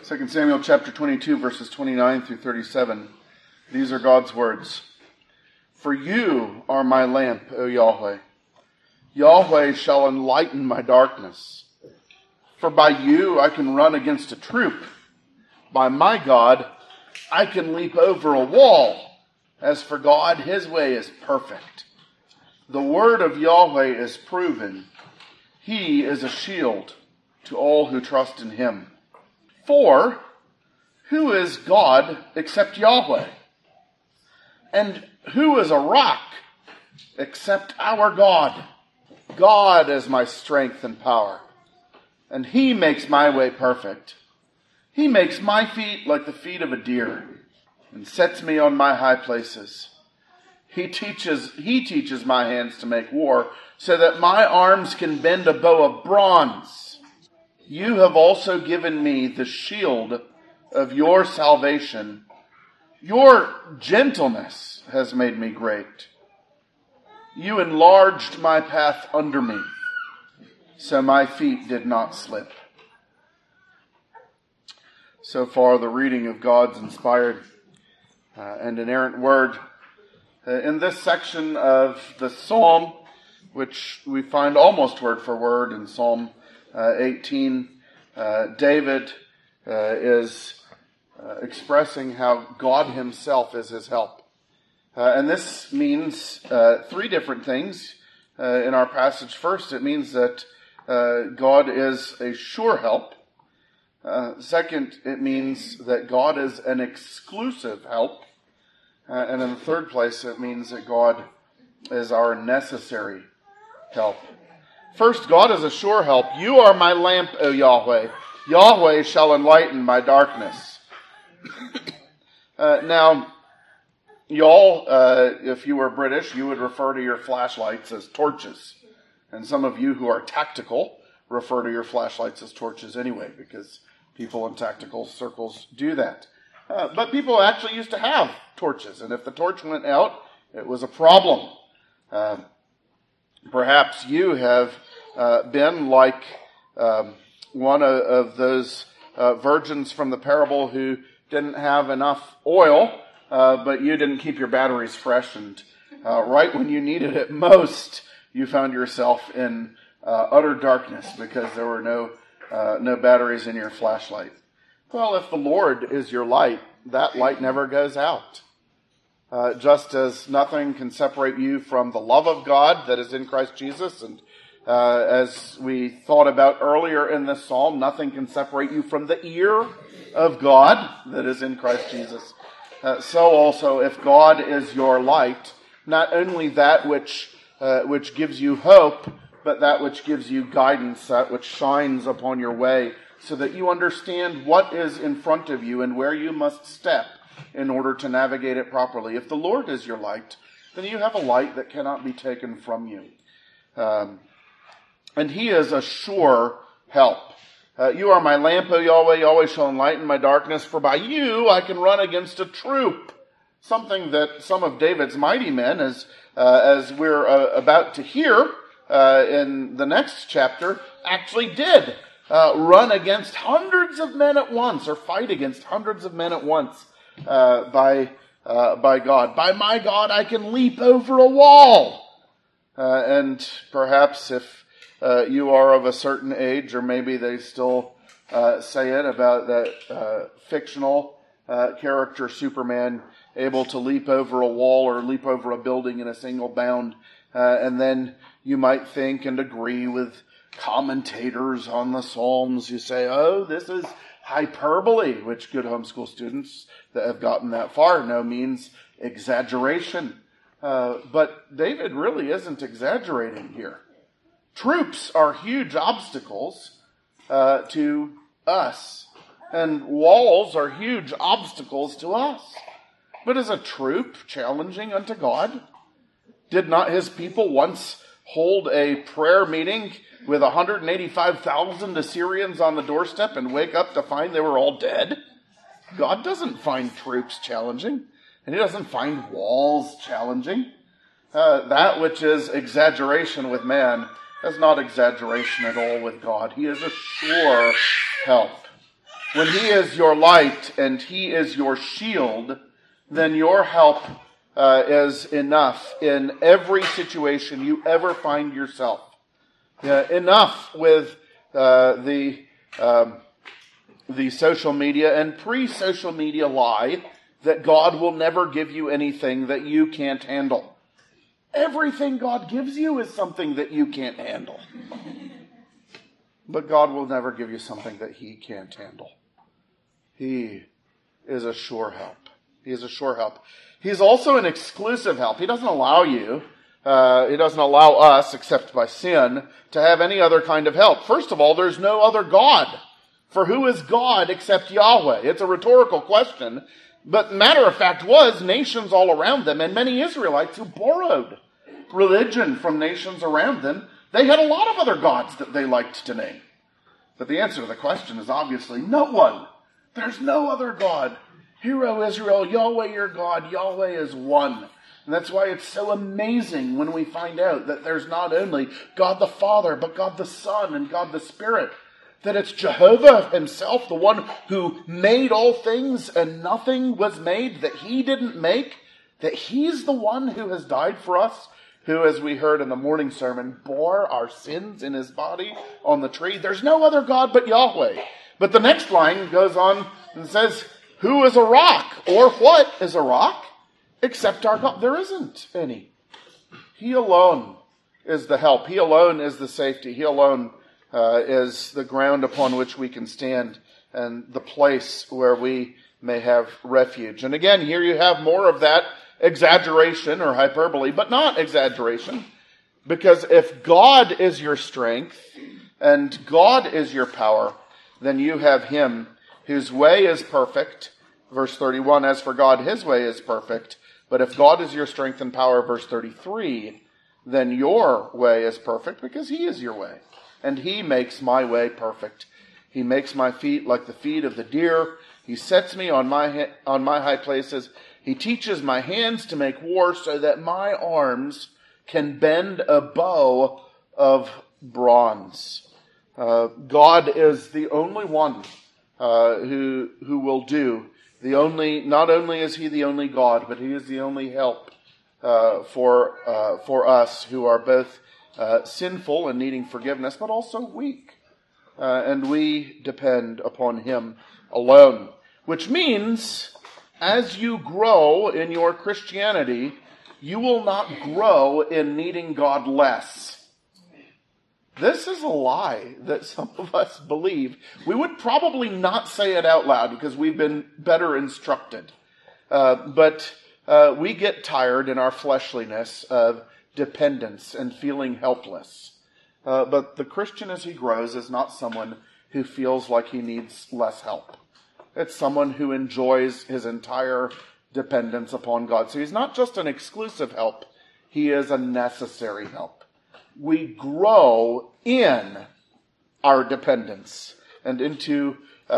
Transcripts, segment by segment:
2 Samuel chapter 22, verses 29 through 37. These are God's words. For you are my lamp, O Yahweh. Yahweh shall enlighten my darkness. For by you I can run against a troop. By my God, I can leap over a wall. As for God, his way is perfect. The word of Yahweh is proven. He is a shield to all who trust in him. For who is God except Yahweh? And who is a rock except our God? God is my strength and power, and he makes my way perfect. He makes my feet like the feet of a deer, and sets me on my high places. He teaches my hands to make war, so that my arms can bend a bow of bronze. You have also given me the shield of your salvation. Your gentleness has made me great. You enlarged my path under me, so my feet did not slip. So far, the reading of God's inspired and inerrant word. In this section of the Psalm, which we find almost word for word in Psalm 18, David is expressing how God himself is his help. And this means three different things in our passage. First, it means that God is a sure help. Second, it means that God is an exclusive help. And in the third place, it means that God is our necessary help. First, God is a sure help. You are my lamp, O Yahweh. Yahweh shall enlighten my darkness. Now, y'all, if you were British, you would refer to your flashlights as torches. And some of you who are tactical refer to your flashlights as torches anyway, because people in tactical circles do that. But people actually used to have torches, and if the torch went out, it was a problem. Perhaps you have been like one of those virgins from the parable who didn't have enough oil, but you didn't keep your batteries fresh, and right when you needed it most, you found yourself in utter darkness because there were no batteries in your flashlight. Well, if the Lord is your light, that light never goes out. Just as nothing can separate you from the love of God that is in Christ Jesus, and as we thought about earlier in this psalm, nothing can separate you from the ear of God that is in Christ Jesus. So also, if God is your light, not only that which gives you hope, but that which gives you guidance, that which shines upon your way, so that you understand what is in front of you and where you must step in order to navigate it properly. If the Lord is your light, then you have a light that cannot be taken from you. And he is a sure help. You are my lamp, O Yahweh. Yahweh shall enlighten my darkness. For by you I can run against a troop. Something that some of David's mighty men, as we're about to hear in the next chapter, actually did run against hundreds of men at once, or fight against hundreds of men at once by God. By my God, I can leap over a wall. And perhaps if you are of a certain age, or maybe they still say it about that fictional character Superman able to leap over a wall or leap over a building in a single bound. And then you might think and agree with commentators on the Psalms who say, oh, this is hyperbole, which good homeschool students that have gotten that far know means exaggeration. But David really isn't exaggerating here. Troops are huge obstacles to us, and walls are huge obstacles to us. But is a troop challenging unto God? Did not his people once hold a prayer meeting with 185,000 Assyrians on the doorstep and wake up to find they were all dead? God doesn't find troops challenging, and he doesn't find walls challenging. That which is exaggeration with man is not exaggeration at all with God. He is a sure help. when He is your light and He is your shield, then your help is enough in every situation you ever find yourself. Enough with the social media and pre-social media lie that God will never give you anything that you can't handle. Everything God gives you is something that you can't handle. But God will never give you something that He can't handle. He is a sure help. He is a sure help. He's also an exclusive help. He doesn't allow you, He doesn't allow us, except by sin, to have any other kind of help. First of all, there's no other God. For who is God except Yahweh? It's a rhetorical question. But matter of fact was, nations all around them, and many Israelites who borrowed religion from nations around them, they had a lot of other gods that they liked to name. But the answer to the question is obviously no one. There's no other God. Hear, O Israel, Yahweh your God, Yahweh is one. And that's why it's so amazing when we find out that there's not only God the Father, but God the Son and God the Spirit. That it's Jehovah Himself, the one who made all things and nothing was made that He didn't make. That He's the one who has died for us, who, as we heard in the morning sermon, bore our sins in His body on the tree. There's no other God but Yahweh. But the next line goes on and says, who is a rock? Or what is a rock? Except our God. There isn't any. He alone is the help. He alone is the safety. He alone is the ground upon which we can stand and the place where we may have refuge. And again, here you have more of that exaggeration or hyperbole, but not exaggeration. Because if God is your strength and God is your power, then you have Him whose way is perfect. Verse 31, as for God, His way is perfect. But if God is your strength and power, verse 33, then your way is perfect because He is your way. And He makes my way perfect. He makes my feet like the feet of the deer. He sets me on my high places. He teaches my hands to make war so that my arms can bend a bow of bronze. God is the only one who will do. Not only is He the only God, but He is the only help for us who are both sinful and needing forgiveness, but also weak. And we depend upon Him alone. Which means, as you grow in your Christianity, you will not grow in needing God less. This is a lie that some of us believe. We would probably not say it out loud because we've been better instructed. But we get tired in our fleshliness of dependence and feeling helpless. But the Christian as he grows is not someone who feels like he needs less help. It's someone who enjoys his entire dependence upon God. So he's not just an exclusive help. He is a necessary help. We grow in our dependence and into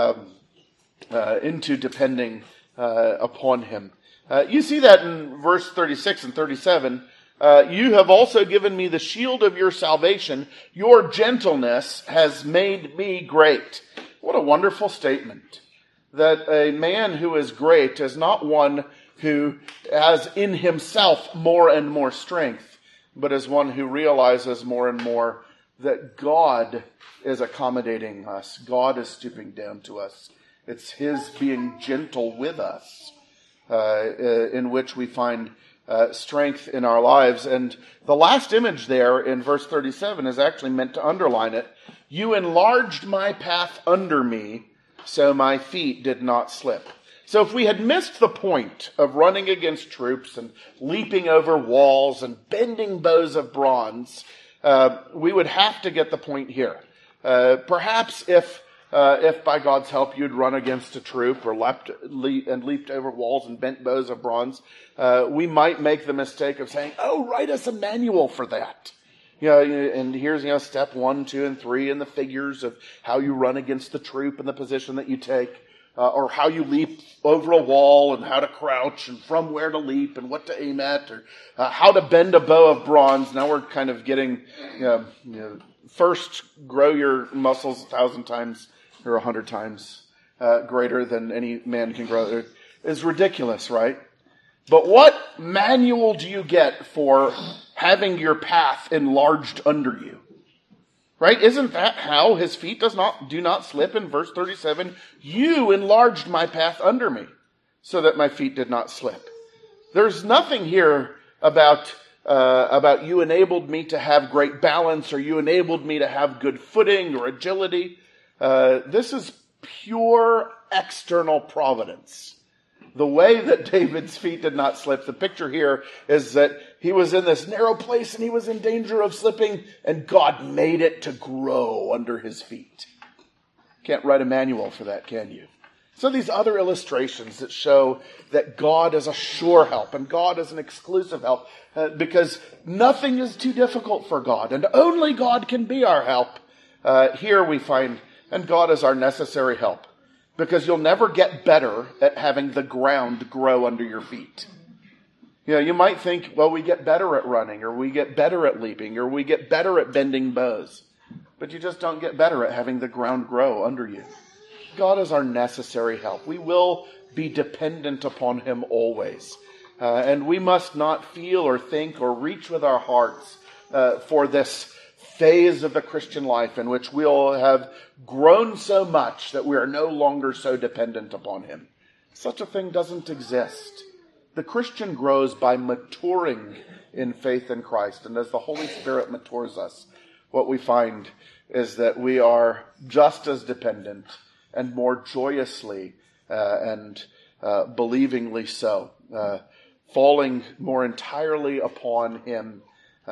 depending upon Him. You see that in verse 36 and 37. You have also given me the shield of your salvation. Your gentleness has made me great. What a wonderful statement. That a man who is great is not one who has in himself more and more strength, but is one who realizes more and more that God is accommodating us. God is stooping down to us. It's His being gentle with us in which we find strength in our lives. And the last image there in verse 37 is actually meant to underline it. You enlarged my path under me, so my feet did not slip. So if we had missed the point of running against troops and leaping over walls and bending bows of bronze, we would have to get the point here. Perhaps if by God's help you'd run against a troop or leaped over walls and bent bows of bronze, we might make the mistake of saying, "Oh, write us a manual for that." And here's step 1, 2, and 3 and the figures of how you run against the troop and the position that you take. Or how you leap over a wall and how to crouch and from where to leap and what to aim at, or how to bend a bow of bronze. Now we're kind of getting, first grow your muscles 1,000 times or 100 times greater than any man can grow is ridiculous, right? But what manual do you get for having your path enlarged under you? Right? Isn't that how his feet do not slip in verse 37? You enlarged my path under me so that my feet did not slip. There's nothing here about you enabled me to have great balance, or you enabled me to have good footing or agility. This is pure external providence. The way that David's feet did not slip, the picture here is that he was in this narrow place and he was in danger of slipping, and God made it to grow under his feet. Can't write a manual for that, can you? So these other illustrations that show that God is a sure help and God is an exclusive help, because nothing is too difficult for God and only God can be our help. Here we find, and God is our necessary help. Because you'll never get better at having the ground grow under your feet. You know, you might think, well, we get better at running, or we get better at leaping, or we get better at bending bows. But you just don't get better at having the ground grow under you. God is our necessary help. We will be dependent upon him always. And we must not feel or think or reach with our hearts for this phase of the Christian life in which we'll have grown so much that we are no longer so dependent upon him. Such a thing doesn't exist. The Christian grows by maturing in faith in Christ. And as the Holy Spirit matures us, what we find is that we are just as dependent and more joyously and believingly so, falling more entirely upon him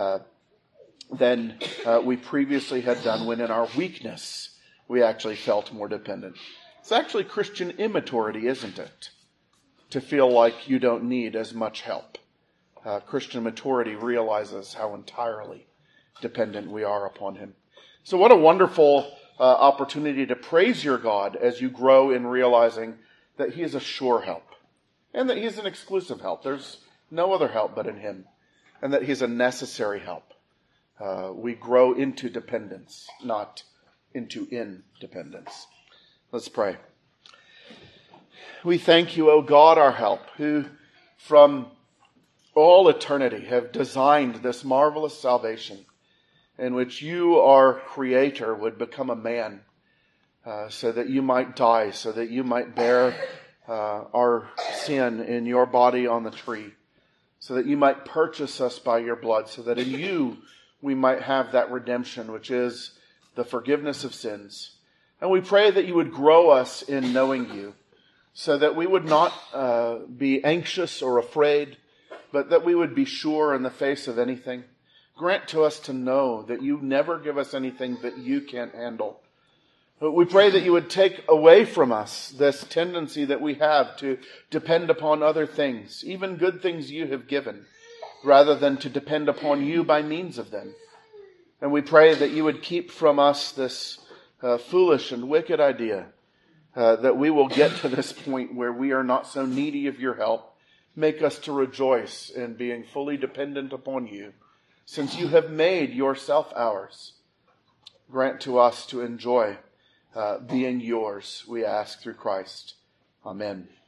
than we previously had done when in our weakness we actually felt more dependent. It's actually Christian immaturity, isn't it? To feel like you don't need as much help. Christian maturity realizes how entirely dependent we are upon him. So what a wonderful opportunity to praise your God as you grow in realizing that he is a sure help and that he is an exclusive help. There's no other help but in him, and that he's a necessary help. We grow into dependence, not into independence. Let's pray. We thank you, O God, our help, who from all eternity have designed this marvelous salvation in which you, our Creator, would become a man so that you might die, so that you might bear our sin in your body on the tree, so that you might purchase us by your blood, so that in you we might have that redemption, which is the forgiveness of sins. And we pray that you would grow us in knowing you, so that we would not be anxious or afraid, but that we would be sure in the face of anything. Grant to us to know that you never give us anything that you can't handle. But we pray that you would take away from us this tendency that we have to depend upon other things, even good things you have given, rather than to depend upon you by means of them. And we pray that you would keep from us this foolish and wicked idea that we will get to this point where we are not so needy of your help. Make us to rejoice in being fully dependent upon you, since you have made yourself ours. Grant to us to enjoy being yours, we ask through Christ. Amen.